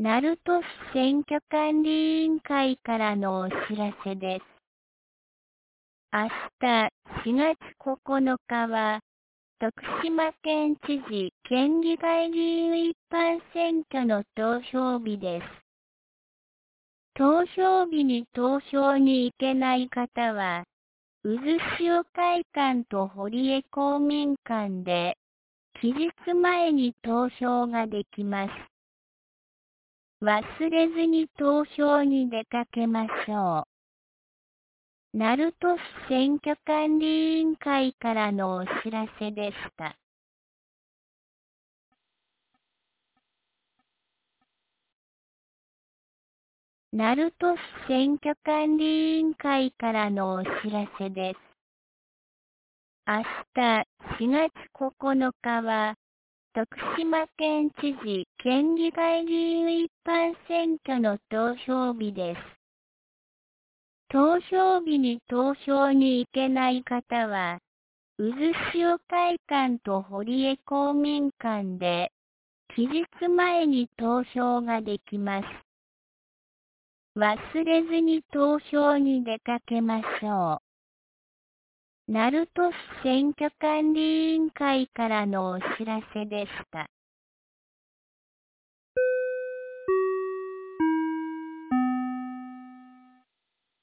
鳴門市選挙管理委員会からのお知らせです。明日4月9日は、徳島県知事県議会議員一般選挙の投票日です。投票日に投票に行けない方は、渦潮会館と堀江公民館で、期日前に投票ができます。忘れずに投票に出かけましょう。鳴門市選挙管理委員会からのお知らせでした。鳴門市選挙管理委員会からのお知らせです。明日4月9日は、徳島県知事県議会議員一般選挙の投票日です。投票日に投票に行けない方は、渦潮会館と堀江公民館で、期日前に投票ができます。忘れずに投票に出かけましょう。鳴門市選挙管理委員会からのお知らせでした。